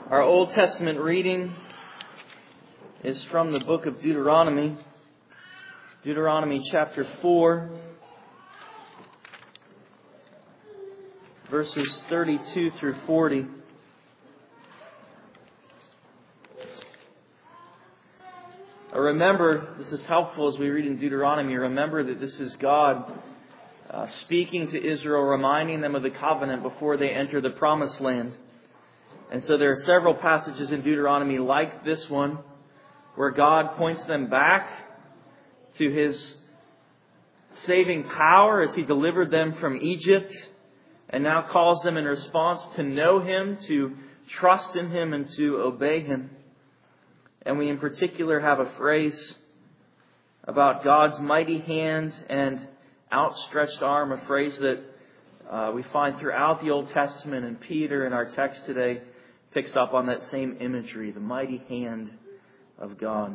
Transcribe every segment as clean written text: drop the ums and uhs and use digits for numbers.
Our Old Testament reading is from the book of Deuteronomy. Deuteronomy chapter 4, verses 32 through 40. Remember, this is helpful as we read in Deuteronomy. Remember that this is God speaking to Israel, reminding them of the covenant before they enter the promised land. And so there are several passages in Deuteronomy like this one, where God points them back to His saving power as He delivered them from Egypt, and now calls them in response to know Him, to trust in Him, and to obey Him. And we in particular have a phrase about God's mighty hand and outstretched arm, a phrase that we find throughout the Old Testament, and Peter in our text today picks up on that same imagery, the mighty hand of God.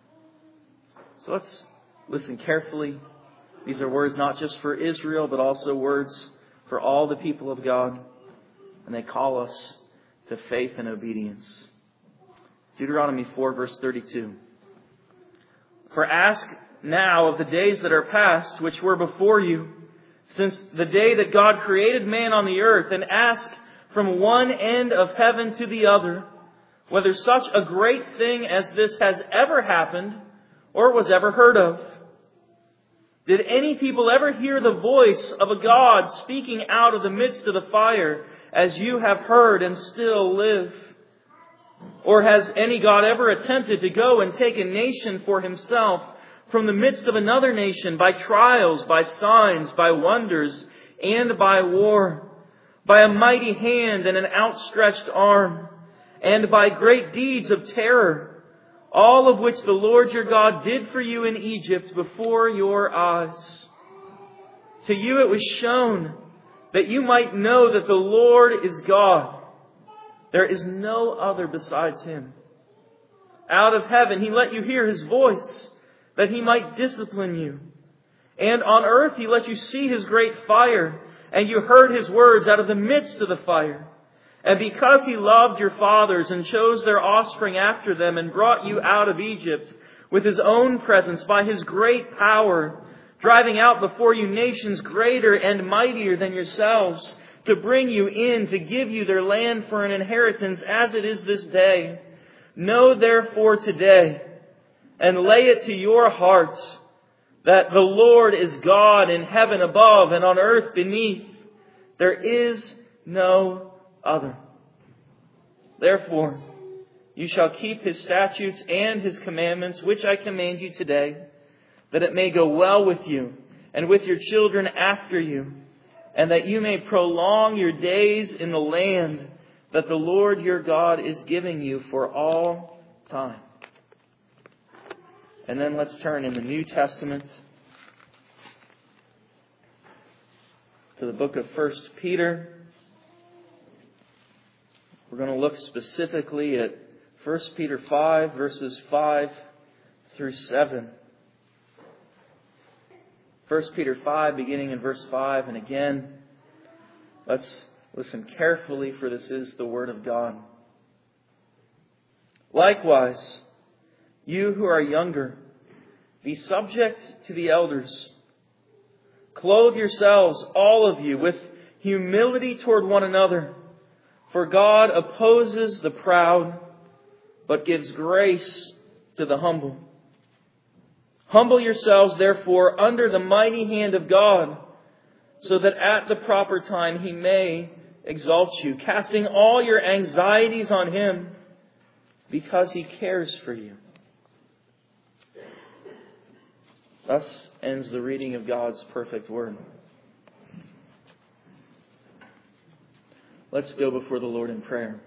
So let's listen carefully. These are words not just for Israel, but also words for all the people of God. And they call us to faith and obedience. Deuteronomy 4, verse 32. For ask now of the days that are past, which were before you, since the day that God created man on the earth, and ask from one end of heaven to the other, whether such a great thing as this has ever happened or was ever heard of. Did any people ever hear the voice of a God speaking out of the midst of the fire, as you have heard and still live? Or has any God ever attempted to go and take a nation for himself from the midst of another nation by trials, by signs, by wonders, and by war, by a mighty hand and an outstretched arm, and by great deeds of terror, all of which the Lord your God did for you in Egypt before your eyes? To you it was shown that you might know that the Lord is God. There is no other besides Him. Out of heaven He let you hear His voice, that He might discipline you. And on earth He let you see His great fire, and you heard His words out of the midst of the fire. And because He loved your fathers and chose their offspring after them and brought you out of Egypt with His own presence by His great power, driving out before you nations greater and mightier than yourselves, to bring you in, to give you their land for an inheritance as it is this day. Know therefore today, and lay it to your hearts, that the Lord is God in heaven above and on earth beneath. There is no other. Therefore, you shall keep His statutes and His commandments, which I command you today, that it may go well with you and with your children after you, and that you may prolong your days in the land that the Lord your God is giving you for all time. And then let's turn in the New Testament to the book of 1 Peter. We're going to look specifically at 1 Peter 5, verses 5 through 7. 1 Peter 5, beginning in verse 5. And again, let's listen carefully, for this is the Word of God. Likewise, you who are younger, be subject to the elders. Clothe yourselves, all of you, with humility toward one another. For God opposes the proud, but gives grace to the humble. Humble yourselves, therefore, under the mighty hand of God, so that at the proper time He may exalt you, casting all your anxieties on Him, because He cares for you. Thus ends the reading of God's perfect Word. Let's go before the Lord in prayer.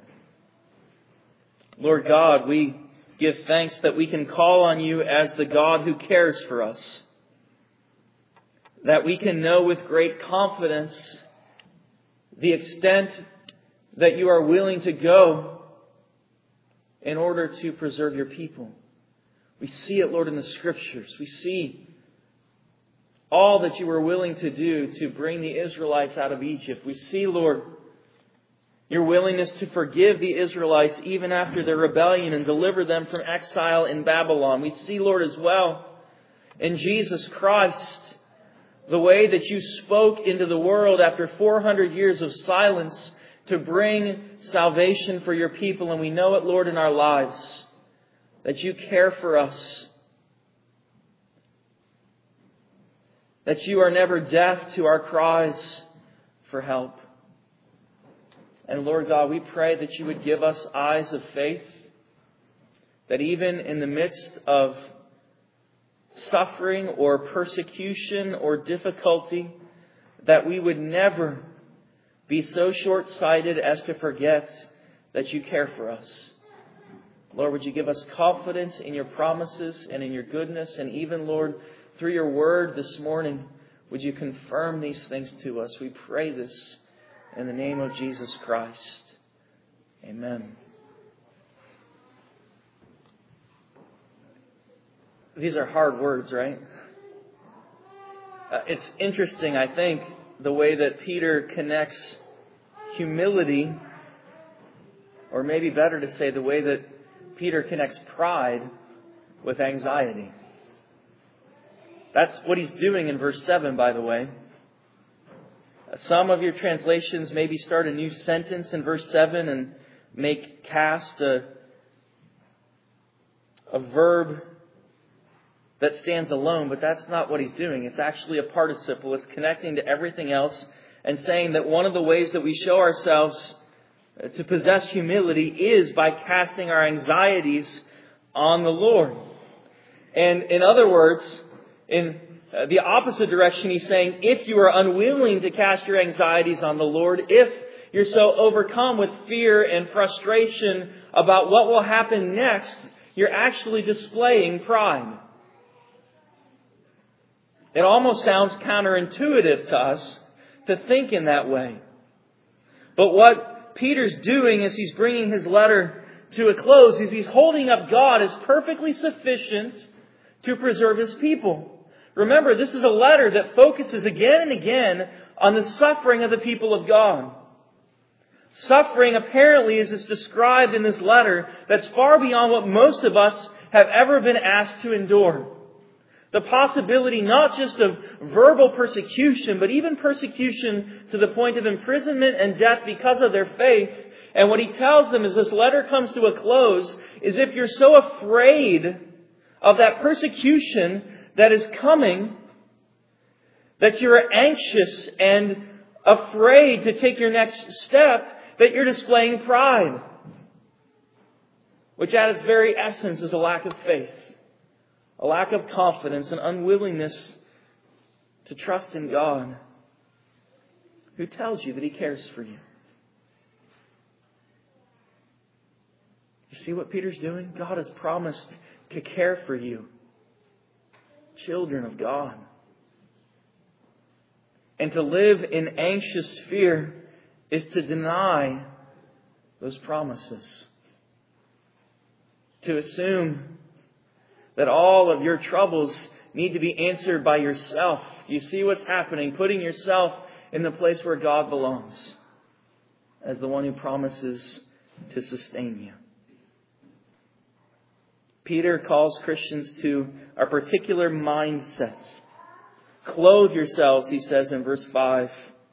Lord God, we give thanks that we can call on You as the God who cares for us. That we can know with great confidence the extent that You are willing to go in order to preserve Your people. We see it, Lord, in the Scriptures. We see all that You were willing to do to bring the Israelites out of Egypt. We see, Lord, Your willingness to forgive the Israelites even after their rebellion and deliver them from exile in Babylon. We see, Lord, as well in Jesus Christ, the way that you spoke into the world after 400 years of silence to bring salvation for your people. And we know it, Lord, in our lives, that you care for us, that you are never deaf to our cries for help. And Lord God, we pray that you would give us eyes of faith, that even in the midst of suffering or persecution or difficulty, that we would never be so short-sighted as to forget that you care for us. Lord, would you give us confidence in your promises and in your goodness, and even, Lord, through your word this morning, would you confirm these things to us? We pray this in the name of Jesus Christ. Amen. These are hard words, right? It's interesting, I think, the way that Peter connects humility, or maybe better to say, the way that Peter connects pride with anxiety. That's what he's doing in verse 7, by the way. Some of your translations maybe start a new sentence in verse 7 and make cast a verb that stands alone, but that's not what he's doing. It's actually a participle. It's connecting to everything else and saying that one of the ways that we show ourselves to possess humility is by casting our anxieties on the Lord. And in other words, in the opposite direction, he's saying, if you are unwilling to cast your anxieties on the Lord, if you're so overcome with fear and frustration about what will happen next, you're actually displaying pride. It almost sounds counterintuitive to us to think in that way. But what Peter's doing as he's bringing his letter to a close is he's holding up God as perfectly sufficient to preserve his people. Remember, this is a letter that focuses again and again on the suffering of the people of God. Suffering, apparently, as it's described in this letter, that's far beyond what most of us have ever been asked to endure. The possibility not just of verbal persecution, but even persecution to the point of imprisonment and death because of their faith. And what he tells them as this letter comes to a close is if you're so afraid of that persecution that is coming, that you're anxious and afraid to take your next step, that you're displaying pride, which at its very essence is a lack of faith. A lack of confidence and unwillingness to trust in God, who tells you that He cares for you. You see what Peter's doing? God has promised to care for you, children of God. And to live in anxious fear is to deny those promises. To assume that all of your troubles need to be answered by yourself. You see what's happening? Putting yourself in the place where God belongs as the one who promises to sustain you. Peter calls Christians to a particular mindset. Clothe yourselves, he says in verse 5,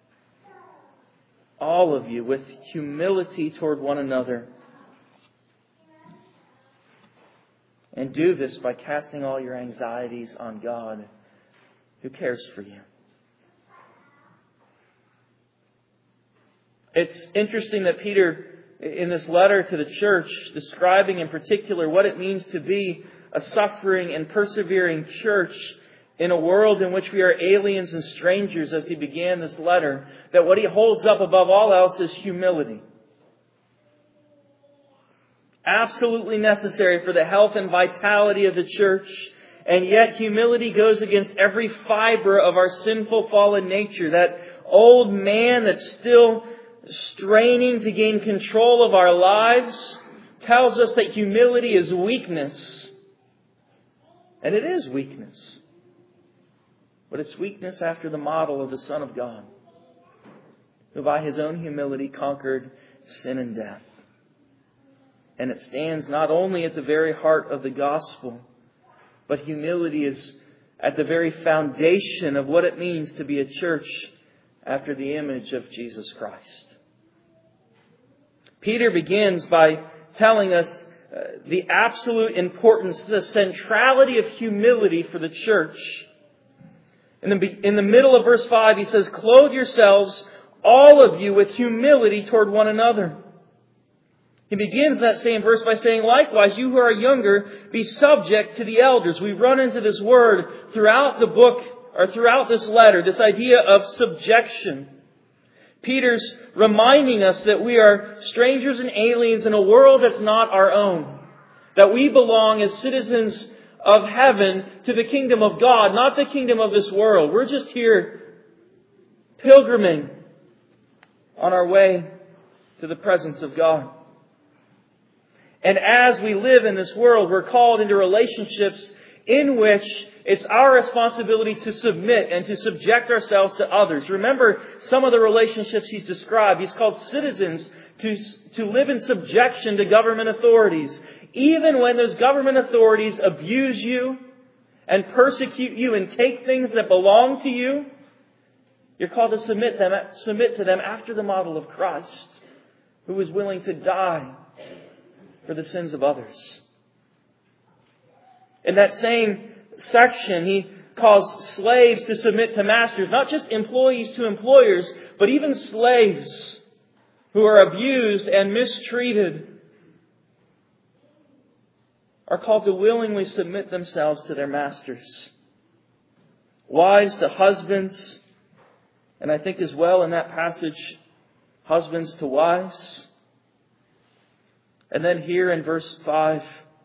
all of you, with humility toward one another. And do this by casting all your anxieties on God, who cares for you. It's interesting that Peter, in this letter to the church, describing in particular what it means to be a suffering and persevering church in a world in which we are aliens and strangers, as he began this letter, that what he holds up above all else is humility. Absolutely necessary for the health and vitality of the church. And yet humility goes against every fiber of our sinful fallen nature. That old man that's still straining to gain control of our lives tells us that humility is weakness. And it is weakness. But it's weakness after the model of the Son of God, who by His own humility conquered sin and death. And it stands not only at the very heart of the gospel, but humility is at the very foundation of what it means to be a church after the image of Jesus Christ. Peter begins by telling us the absolute importance, the centrality of humility for the church. In the middle of verse 5, he says, "Clothe yourselves, all of you, with humility toward one another." He begins that same verse by saying, "Likewise, you who are younger, be subject to the elders." We've run into this word throughout the book, or throughout this letter, this idea of subjection. Peter's reminding us that we are strangers and aliens in a world that's not our own. That we belong as citizens of heaven to the kingdom of God, not the kingdom of this world. We're just here pilgriming on our way to the presence of God. And as we live in this world, we're called into relationships in which it's our responsibility to submit and to subject ourselves to others. Remember some of the relationships he's described. He's called citizens to live in subjection to government authorities. Even when those government authorities abuse you and persecute you and take things that belong to you, you're called to submit to them after the model of Christ, who was willing to die for the sins of others. In that same section, he calls slaves to submit to masters, not just employees to employers, but even slaves who are abused and mistreated are called to willingly submit themselves to their masters. Wives to husbands, and I think as well in that passage, husbands to wives. And then here in verse 5,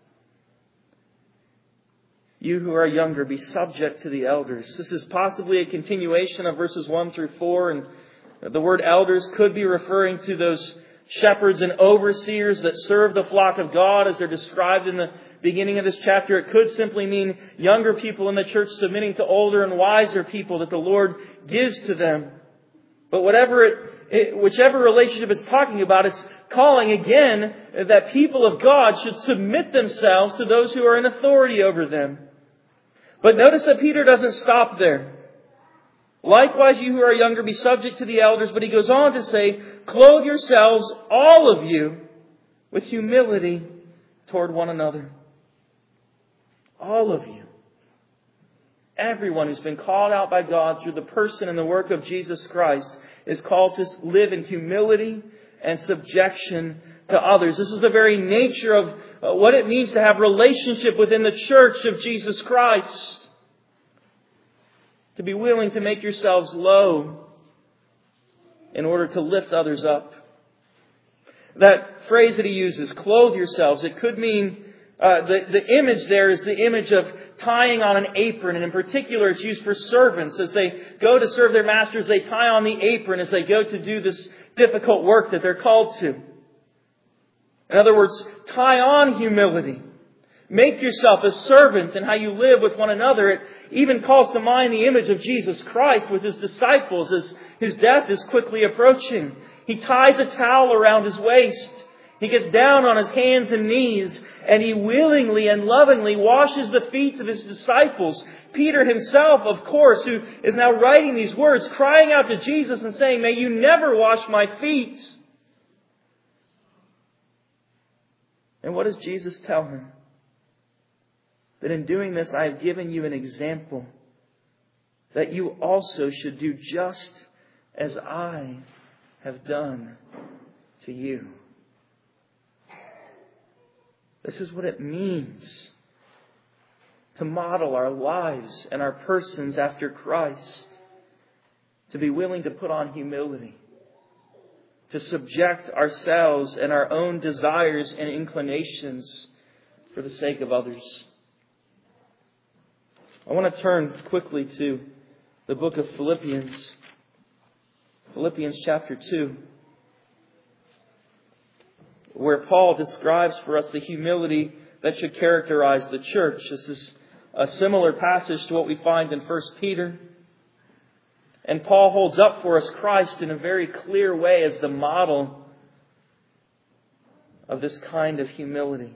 "You who are younger, be subject to the elders." This is possibly a continuation of verses 1 through 4. And the word elders could be referring to those shepherds and overseers that serve the flock of God as they're described in the beginning of this chapter. It could simply mean younger people in the church submitting to older and wiser people that the Lord gives to them. But whichever relationship it's talking about, it's calling again that people of God should submit themselves to those who are in authority over them. But notice that Peter doesn't stop there. "Likewise, you who are younger, be subject to the elders." But he goes on to say, "Clothe yourselves, all of you, with humility toward one another." All of you. Everyone who's been called out by God through the person and the work of Jesus Christ is called to live in humility and subjection to others. This is the very nature of what it means to have relationship within the church of Jesus Christ. To be willing to make yourselves low in order to lift others up. That phrase that he uses, "clothe yourselves," it could mean, the image there is the image of tying on an apron. And in particular, it's used for servants. As they go to serve their masters, they tie on the apron as they go to do this difficult work that they're called to. In other words, tie on humility. Make yourself a servant in how you live with one another. It even calls to mind the image of Jesus Christ with His disciples as His death is quickly approaching. He ties a towel around His waist. He gets down on His hands and knees, and He willingly and lovingly washes the feet of His disciples. Peter himself, of course, who is now writing these words, crying out to Jesus and saying, "May you never wash my feet." And what does Jesus tell him? That in doing this, I have given you an example that you also should do just as I have done to you. This is what it means to model our lives and our persons after Christ. To be willing to put on humility. To subject ourselves and our own desires and inclinations for the sake of others. I want to turn quickly to the book of Philippians. Philippians chapter 2. Where Paul describes for us the humility that should characterize the church. This is a similar passage to what we find in 1 Peter. And Paul holds up for us Christ in a very clear way as the model of this kind of humility.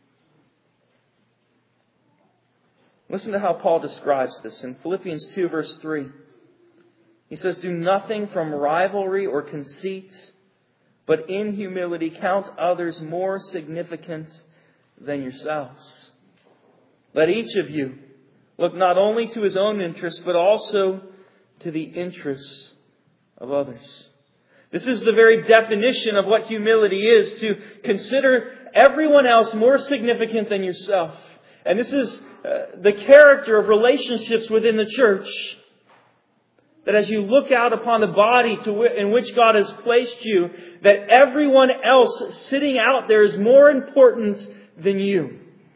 Listen to how Paul describes this in Philippians 2, verse 3. He says, "Do nothing from rivalry or conceit, but in humility count others more significant than yourselves. Let each of you look not only to his own interests, but also to the interests of others." This is the very definition of what humility is, to consider everyone else more significant than yourself. And this is the character of relationships within the church. That as you look out upon the body in which God has placed you, that everyone else sitting out there is more important than you.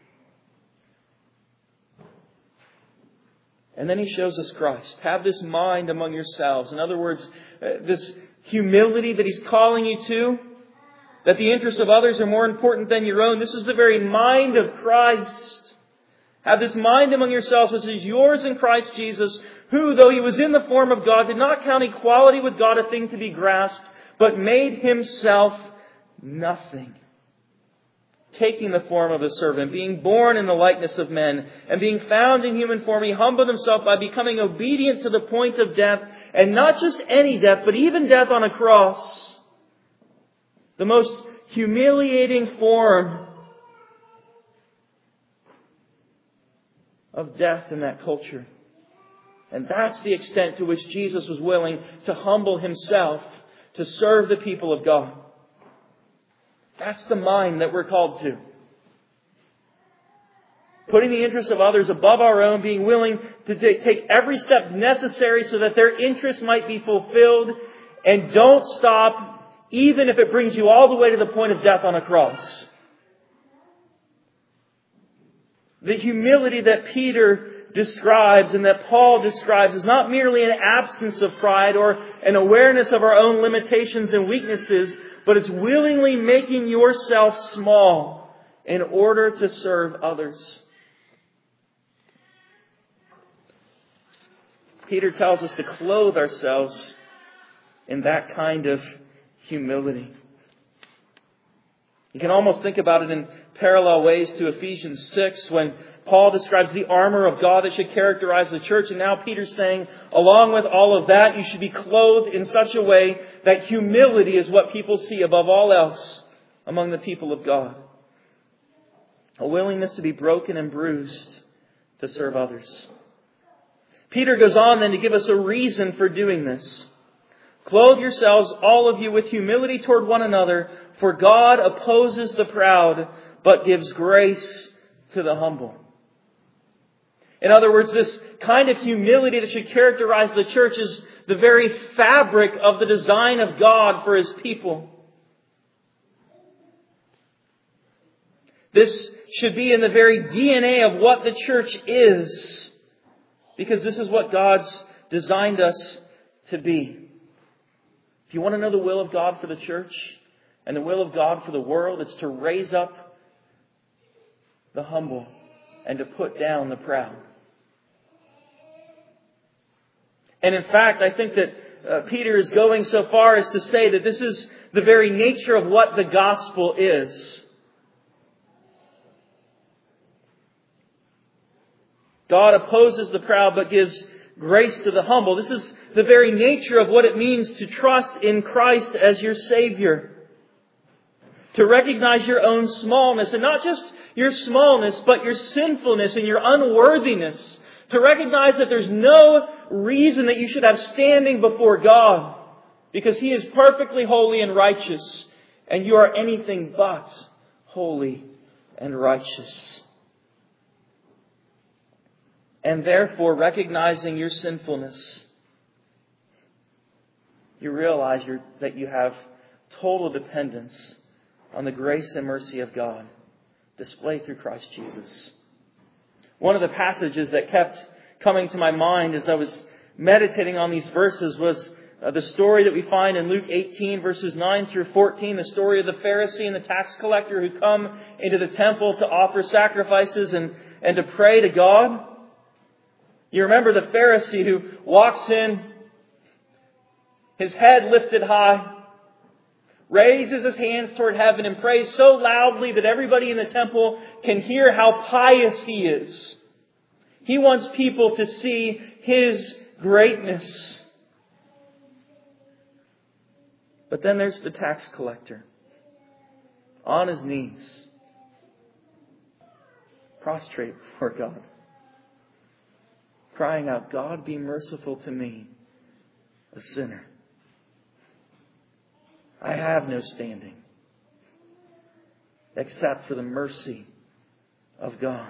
And then he shows us Christ. Have this mind among yourselves. In other words, this humility that he's calling you to, that the interests of others are more important than your own. This is the very mind of Christ. Have this mind among yourselves, which is yours in Christ Jesus, who, though he was in the form of God, did not count equality with God a thing to be grasped, but made himself nothing, taking the form of a servant, being born in the likeness of men, and being found in human form, he humbled himself by becoming obedient to the point of death, and not just any death, but even death on a cross. The most humiliating form of death in that culture. And that's the extent to which Jesus was willing to humble himself to serve the people of God. That's the mind that we're called to. Putting the interests of others above our own, being willing to take every step necessary so that their interests might be fulfilled. And don't stop, even if it brings you all the way to the point of death on a cross. The humility that Peter describes and that Paul describes is not merely an absence of pride or an awareness of our own limitations and weaknesses, but it's willingly making yourself small in order to serve others. Peter tells us to clothe ourselves in that kind of humility. You can almost think about it in parallel ways to Ephesians 6 when Paul describes the armor of God that should characterize the church. And now Peter's saying, along with all of that, you should be clothed in such a way that humility is what people see above all else among the people of God. A willingness to be broken and bruised to serve others. Peter goes on then to give us a reason for doing this. Clothe yourselves, all of you, with humility toward one another, for God opposes the proud, but gives grace to the humble. In other words, this kind of humility that should characterize the church is the very fabric of the design of God for His people. This should be in the very DNA of what the church is, because this is what God's designed us to be. If you want to know the will of God for the church and the will of God for the world, it's to raise up the humble and to put down the proud. And in fact, I think that Peter is going so far as to say that this is the very nature of what the gospel is. God opposes the proud but gives grace to the humble. This is the very nature of what it means to trust in Christ as your Savior. To recognize your own smallness, and not just your smallness, but your sinfulness and your unworthiness. To recognize that there's no reason that you should have standing before God, because He is perfectly holy and righteous, and you are anything but holy and righteous. And therefore, recognizing your sinfulness, you realize that you have total dependence on the grace and mercy of God displayed through Christ Jesus. One of the passages that kept coming to my mind as I was meditating on these verses was the story that we find in Luke 18, verses 9 through 14, the story of the Pharisee and the tax collector who come into the temple to offer sacrifices and to pray to God. You remember the Pharisee who walks in, his head lifted high, raises his hands toward heaven and prays so loudly that everybody in the temple can hear how pious he is. He wants people to see his greatness. But then there's the tax collector on his knees, prostrate before God, crying out, God, be merciful to me, a sinner. I have no standing except for the mercy of God.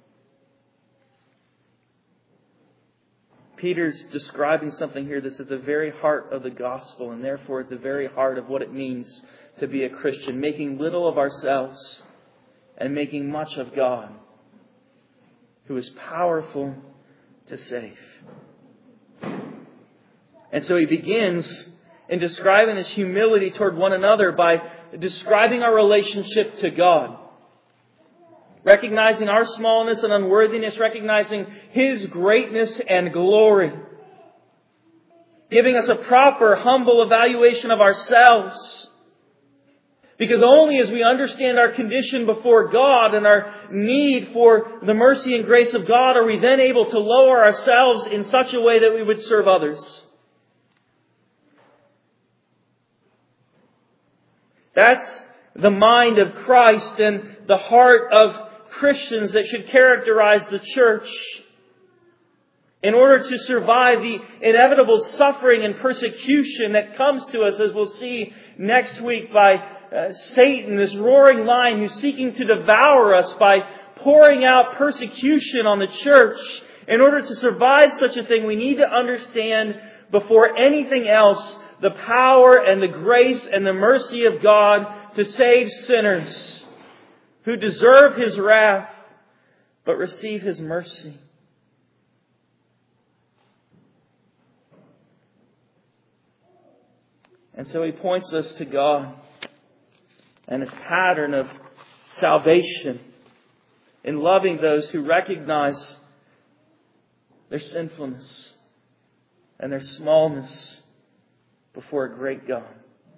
Peter's describing something here that's at the very heart of the gospel, and therefore at the very heart of what it means to be a Christian, making little of ourselves and making much of God, who is powerful to save. And so he begins in describing this humility toward one another by describing our relationship to God. Recognizing our smallness and unworthiness, recognizing His greatness and glory. Giving us a proper, humble evaluation of ourselves. Because only as we understand our condition before God and our need for the mercy and grace of God are we then able to lower ourselves in such a way that we would serve others. That's the mind of Christ and the heart of Christians that should characterize the church in order to survive the inevitable suffering and persecution that comes to us, as we'll see next week, by Satan, this roaring lion who's seeking to devour us by pouring out persecution on the church. In order to survive such a thing, we need to understand before anything else the power and the grace and the mercy of God to save sinners who deserve His wrath but receive His mercy. And so he points us to God and His pattern of salvation in loving those who recognize their sinfulness and their smallness before a great God.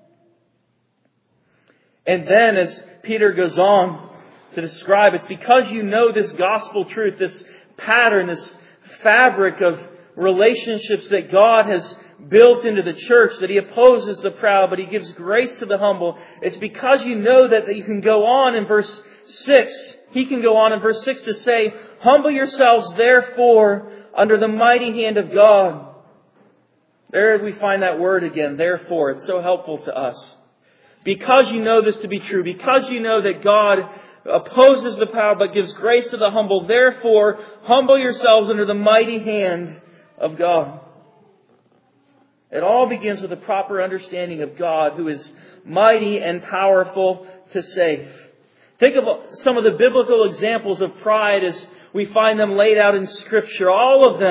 And then as Peter goes on to describe, it's because you know this gospel truth, this pattern, this fabric of relationships that God has built into the church, that He opposes the proud, but He gives grace to the humble. It's because you know that you can go on in verse 6. He can go on in verse 6 to say, humble yourselves therefore under the mighty hand of God. There we find that word again, therefore. It's so helpful to us. Because you know this to be true, because you know that God opposes the proud but gives grace to the humble, therefore humble yourselves under the mighty hand of God. It all begins with a proper understanding of God, who is mighty and powerful to save. Think of some of the biblical examples of pride as we find them laid out in Scripture. All of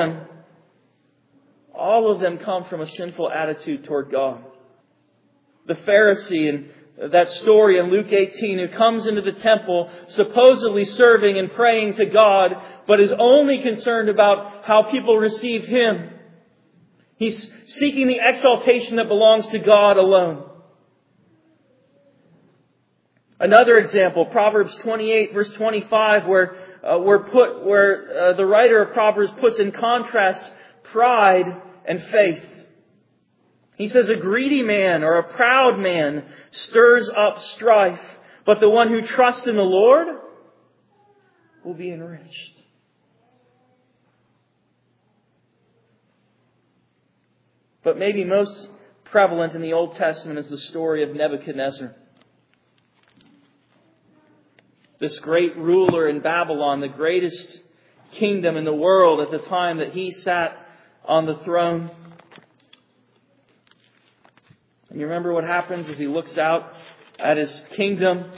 them come from a sinful attitude toward God. The Pharisee in that story in Luke 18 who comes into the temple supposedly serving and praying to God, but is only concerned about how people receive him. He's seeking the exaltation that belongs to God alone. Another example, Proverbs 28 verse 25, where the writer of Proverbs puts in contrast pride and faith. He says, a greedy man or a proud man stirs up strife, but the one who trusts in the Lord will be enriched. But maybe most prevalent in the Old Testament is the story of Nebuchadnezzar. This great ruler in Babylon, the greatest kingdom in the world at the time that he sat on the throne. And you remember what happens as he looks out at his kingdom?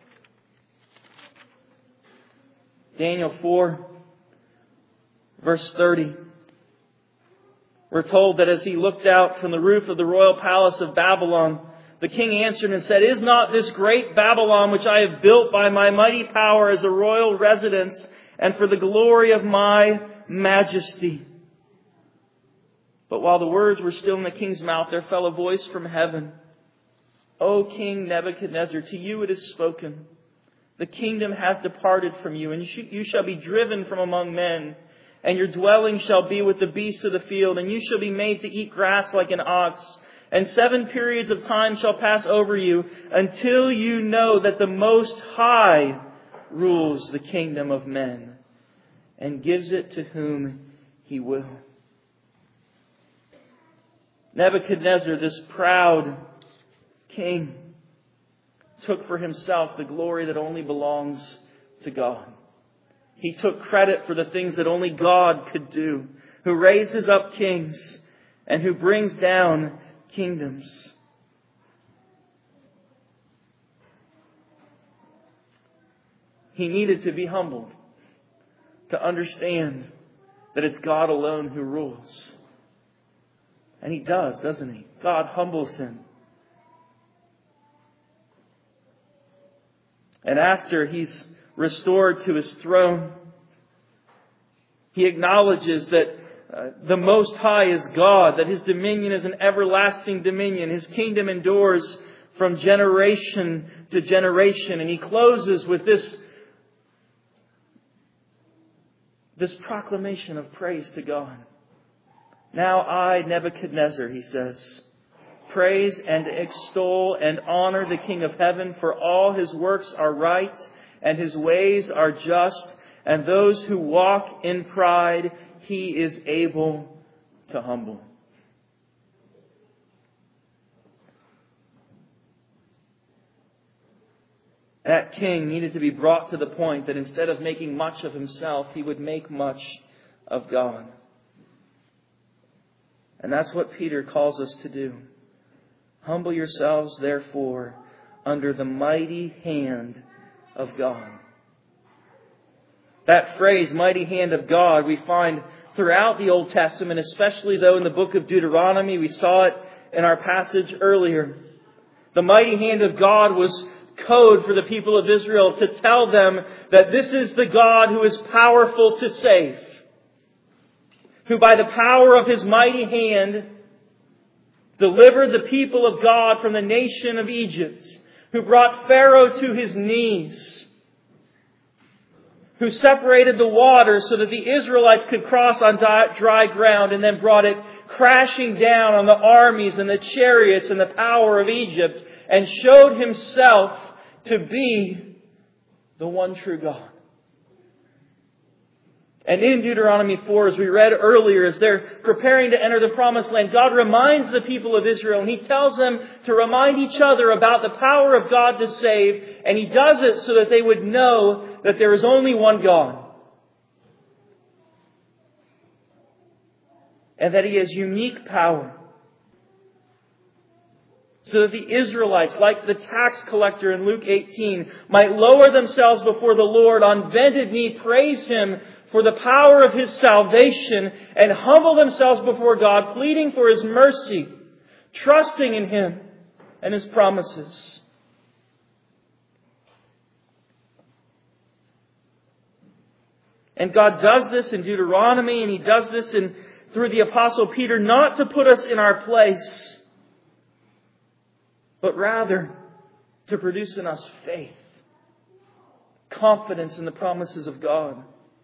Daniel 4, verse 30. We're told that as he looked out from the roof of the royal palace of Babylon, the king answered and said, is not this great Babylon, which I have built by my mighty power as a royal residence and for the glory of my majesty? But while the words were still in the king's mouth, there fell a voice from heaven. O King Nebuchadnezzar, to you it is spoken. The kingdom has departed from you, and you shall be driven from among men, and your dwelling shall be with the beasts of the field, and you shall be made to eat grass like an ox. And 7 periods of time shall pass over you, until you know that the Most High rules the kingdom of men, and gives it to whom He will. Nebuchadnezzar, this proud king, took for himself the glory that only belongs to God. He took credit for the things that only God could do, who raises up kings and who brings down kingdoms. He needed to be humbled to understand that it's God alone who rules. And He does, doesn't He? God humbles him. And after he's restored to his throne, he acknowledges that the Most High is God, that His dominion is an everlasting dominion. His kingdom endures from generation to generation. And he closes with this proclamation of praise to God. Now I, Nebuchadnezzar, he says, praise and extol and honor the King of heaven, for all His works are right and His ways are just, and those who walk in pride He is able to humble. That king needed to be brought to the point that instead of making much of himself, he would make much of God. And that's what Peter calls us to do. Humble yourselves, therefore, under the mighty hand of God. That phrase, mighty hand of God, we find throughout the Old Testament, especially though in the book of Deuteronomy. We saw it in our passage earlier. The mighty hand of God was code for the people of Israel to tell them that this is the God who is powerful to save, who by the power of His mighty hand delivered the people of God from the nation of Egypt, who brought Pharaoh to his knees, who separated the waters so that the Israelites could cross on dry ground, and then brought it crashing down on the armies and the chariots and the power of Egypt, and showed Himself to be the one true God. And in Deuteronomy 4, as we read earlier, as they're preparing to enter the promised land, God reminds the people of Israel, and He tells them to remind each other about the power of God to save, and He does it so that they would know that there is only one God, and that He has unique power, so that the Israelites, like the tax collector in Luke 18, might lower themselves before the Lord on bended knee, praise Him for the power of His salvation, and humble themselves before God, pleading for His mercy, trusting in Him and His promises. And God does this in Deuteronomy, and He does this through the Apostle Peter, not to put us in our place, but rather to produce in us faith, confidence in the promises of God,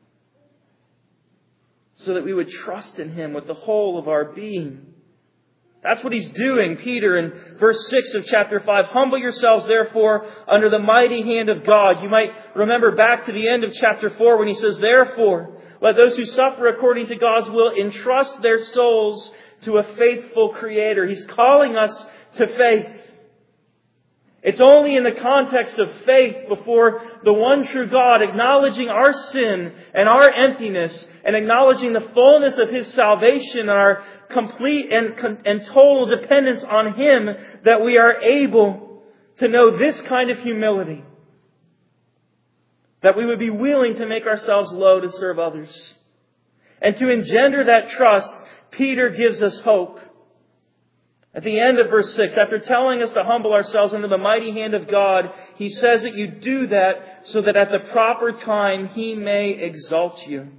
so that we would trust in Him with the whole of our being. That's what he's doing, Peter, in verse 6 of chapter 5. Humble yourselves, therefore, under the mighty hand of God. You might remember back to the end of chapter 4 when he says, therefore, let those who suffer according to God's will entrust their souls to a faithful Creator. He's calling us to faith. It's only in the context of faith before the one true God, acknowledging our sin and our emptiness, and acknowledging the fullness of His salvation and our complete and total dependence on Him, that we are able to know this kind of humility. That we would be willing to make ourselves low to serve others. And to engender that trust, Peter gives us hope. At the end of verse 6, after telling us to humble ourselves under the mighty hand of God, he says that you do that so that at the proper time He may exalt you.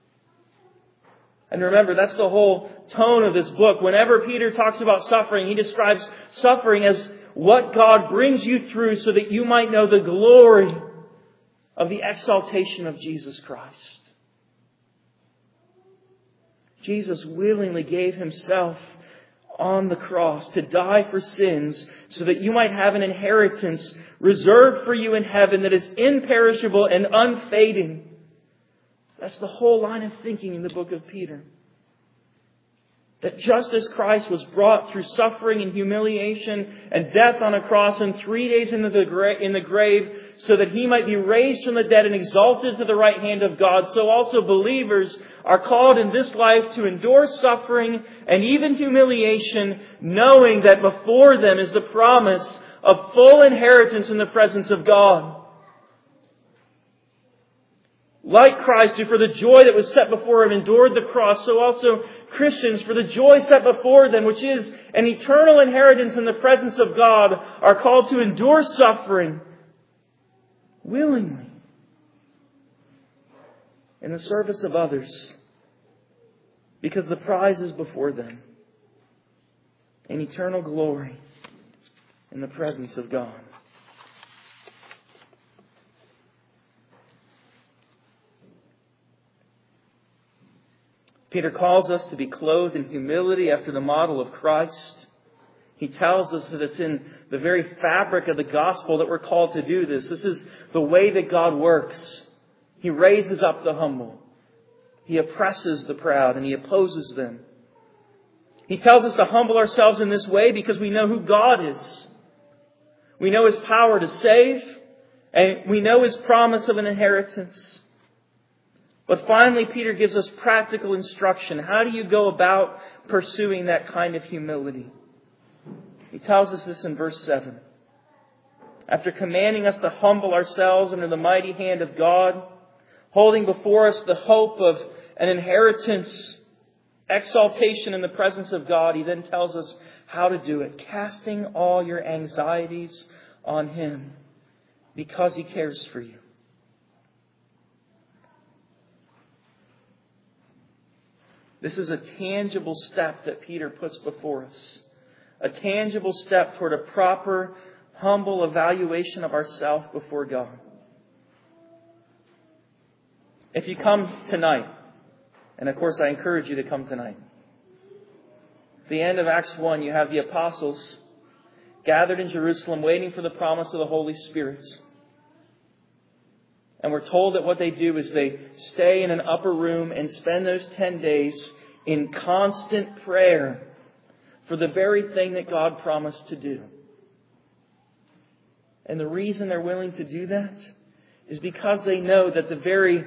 And remember, that's the whole tone of this book. Whenever Peter talks about suffering, he describes suffering as what God brings you through so that you might know the glory of the exaltation of Jesus Christ. Jesus willingly gave Himself on the cross to die for sins so that you might have an inheritance reserved for you in heaven that is imperishable and unfading. That's the whole line of thinking in the book of Peter. That just as Christ was brought through suffering and humiliation and death on a cross and 3 days in the grave so that He might be raised from the dead and exalted to the right hand of God, so also believers are called in this life to endure suffering and even humiliation, knowing that before them is the promise of full inheritance in the presence of God. Like Christ, who for the joy that was set before Him endured the cross, so also Christians, for the joy set before them, which is an eternal inheritance in the presence of God, are called to endure suffering willingly in the service of others, because the prize is before them, an eternal glory in the presence of God. Peter calls us to be clothed in humility after the model of Christ. He tells us that it's in the very fabric of the gospel that we're called to do this. This is the way that God works. He raises up the humble. He oppresses the proud and He opposes them. He tells us to humble ourselves in this way because we know who God is. We know His power to save, and we know His promise of an inheritance. But finally, Peter gives us practical instruction. How do you go about pursuing that kind of humility? He tells us this in verse 7. After commanding us to humble ourselves under the mighty hand of God, holding before us the hope of an inheritance, exaltation in the presence of God, he then tells us how to do it. Casting all your anxieties on Him because He cares for you. This is a tangible step that Peter puts before us. A tangible step toward a proper, humble evaluation of ourselves before God. If you come tonight, and of course I encourage you to come tonight. At the end of Acts 1, you have the apostles gathered in Jerusalem waiting for the promise of the Holy Spirit. And we're told that what they do is they stay in an upper room and spend those 10 days in constant prayer for the very thing that God promised to do. And the reason they're willing to do that is because they know that the very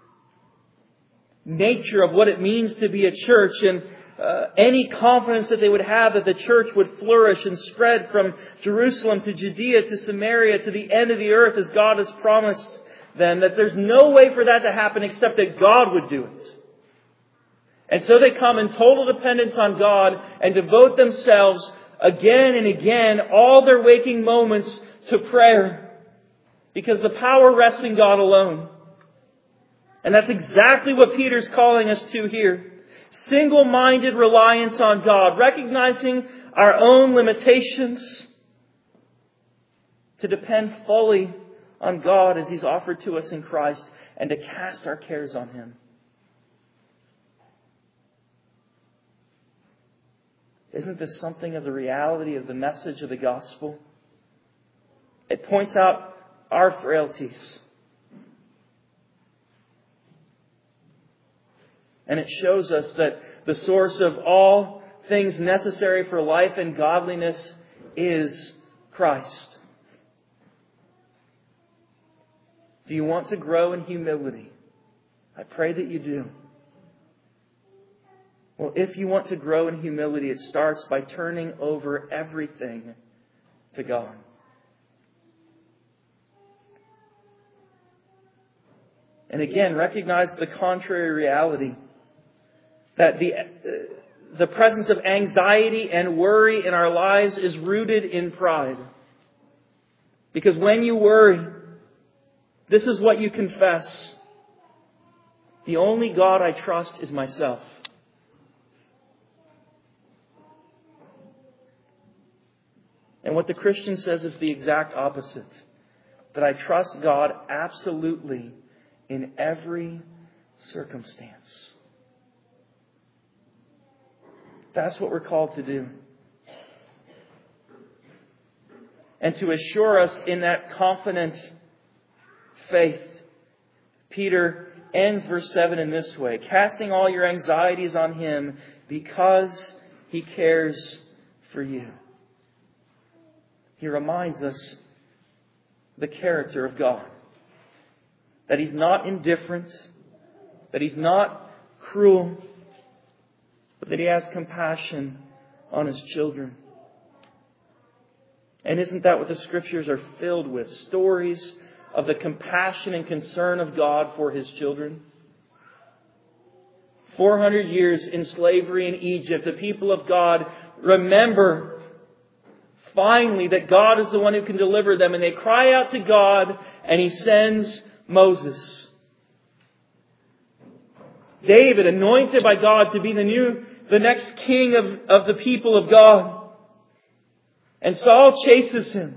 nature of what it means to be a church and any confidence that they would have that the church would flourish and spread from Jerusalem to Judea to Samaria to the end of the earth as God has promised them, that there's no way for that to happen except that God would do it. And so they come in total dependence on God and devote themselves again and again, all their waking moments, to prayer. Because the power rests in God alone. And that's exactly what Peter's calling us to here. Single-minded reliance on God, recognizing our own limitations, to depend fully on God as He's offered to us in Christ, and to cast our cares on Him. Isn't this something of the reality of the message of the gospel? It points out our frailties. And it shows us that the source of all things necessary for life and godliness is Christ. Do you want to grow in humility? I pray that you do. Well, if you want to grow in humility, it starts by turning over everything to God. And again, recognize the contrary reality. That the presence of anxiety and worry in our lives is rooted in pride. Because when you worry, this is what you confess. The only God I trust is myself. And what the Christian says is the exact opposite. That I trust God absolutely in every circumstance. That's what we're called to do. And to assure us in that confident faith, Peter ends verse 7 in this way: casting all your anxieties on Him because He cares for you. He reminds us the character of God. That He's not indifferent, that He's not cruel, but that He has compassion on His children. And isn't that what the Scriptures are filled with? Stories of the compassion and concern of God for His children. 400 years in slavery in Egypt, the people of God remember finally that God is the one who can deliver them. And they cry out to God, and He sends Moses. David, anointed by God to be the next king of the people of God. And Saul chases him.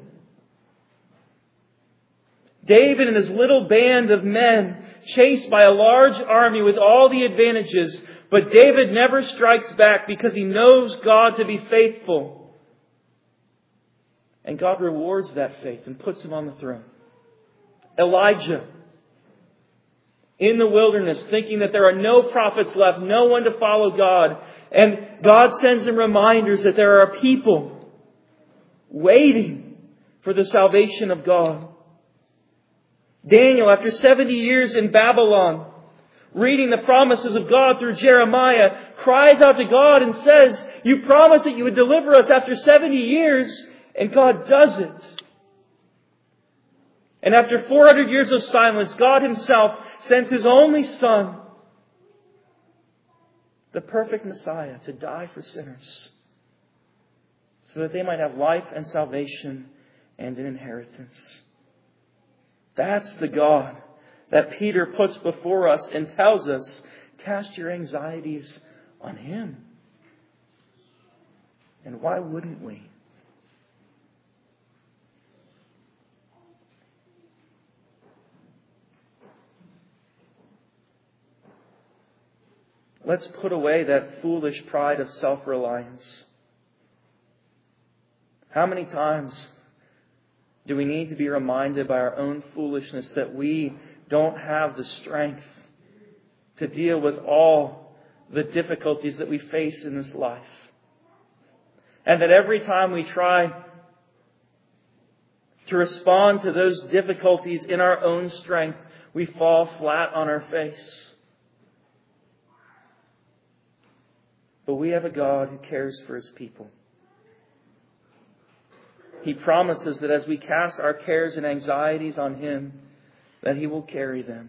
David and his little band of men chased by a large army with all the advantages. But David never strikes back because he knows God to be faithful. And God rewards that faith and puts him on the throne. Elijah, in the wilderness, thinking that there are no prophets left, no one to follow God. And God sends him reminders that there are people waiting for the salvation of God. Daniel, after 70 years in Babylon, reading the promises of God through Jeremiah, cries out to God and says, "You promised that you would deliver us after 70 years, and God does it." And after 400 years of silence, God Himself sends His only Son, the perfect Messiah, to die for sinners, so that they might have life and salvation and an inheritance. That's the God that Peter puts before us and tells us, cast your anxieties on Him. And why wouldn't we? Let's put away that foolish pride of self-reliance. How many times do we need to be reminded by our own foolishness that we don't have the strength to deal with all the difficulties that we face in this life? And that every time we try to respond to those difficulties in our own strength, we fall flat on our face. But we have a God who cares for His people. He promises that as we cast our cares and anxieties on Him, that He will carry them.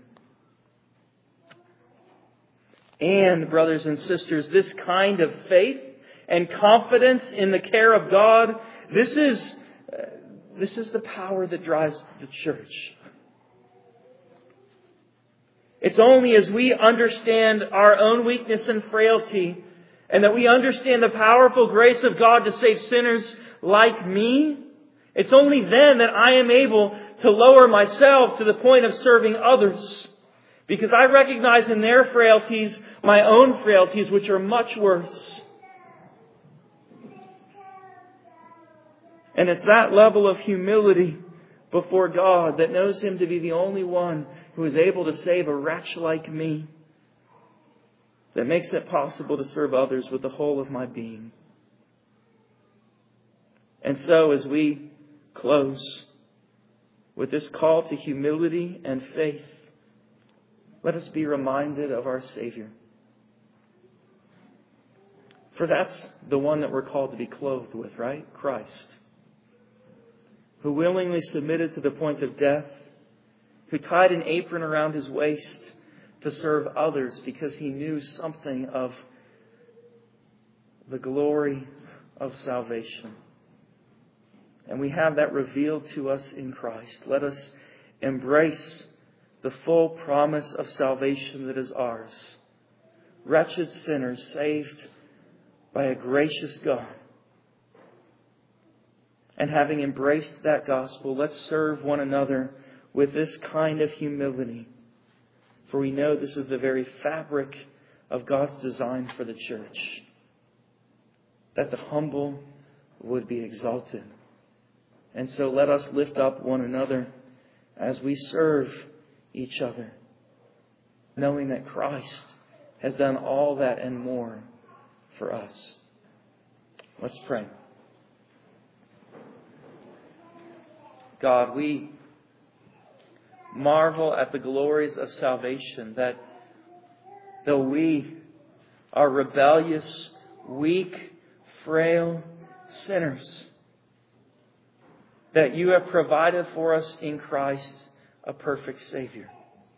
And, brothers and sisters, this kind of faith and confidence in the care of God, this is the power that drives the church. It's only as we understand our own weakness and frailty, and that we understand the powerful grace of God to save sinners like me, it's only then that I am able to lower myself to the point of serving others. Because I recognize in their frailties my own frailties, which are much worse. And it's that level of humility before God that knows Him to be the only one who is able to save a wretch like me, that makes it possible to serve others with the whole of my being. And so as we close with this call to humility and faith, let us be reminded of our Savior. For that's the one that we're called to be clothed with, right? Christ. Who willingly submitted to the point of death, who tied an apron around His waist to serve others because He knew something of the glory of salvation. And we have that revealed to us in Christ. Let us embrace the full promise of salvation that is ours. Wretched sinners saved by a gracious God. And having embraced that gospel, let's serve one another with this kind of humility. For we know this is the very fabric of God's design for the church. That the humble would be exalted. And so let us lift up one another as we serve each other, knowing that Christ has done all that and more for us. Let's pray. God, we marvel at the glories of salvation, that though we are rebellious, weak, frail sinners, that you have provided for us in Christ a perfect Savior.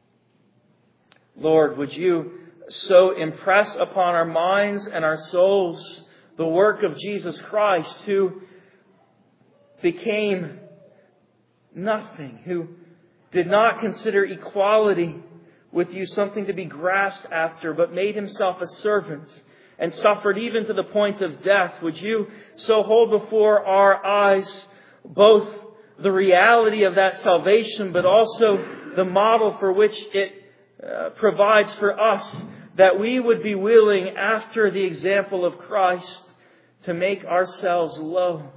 Lord, would you so impress upon our minds and our souls the work of Jesus Christ, who became nothing, who did not consider equality with you something to be grasped after, but made himself a servant and suffered even to the point of death. Would you so hold before our eyes both the reality of that salvation, but also the model for which it provides for us, that we would be willing, after the example of Christ, to make ourselves low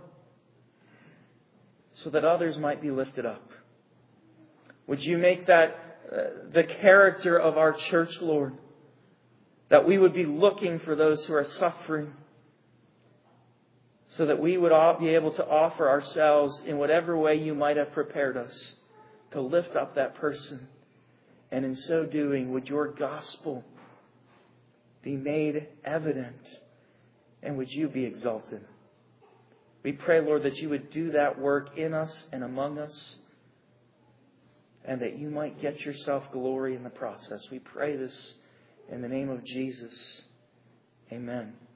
so that others might be lifted up. Would you make that the character of our church, Lord, that we would be looking for those who are suffering, so that we would all be able to offer ourselves in whatever way you might have prepared us to lift up that person. And in so doing, would your gospel be made evident, and would you be exalted? We pray, Lord, that you would do that work in us and among us, and that you might get yourself glory in the process. We pray this in the name of Jesus. Amen.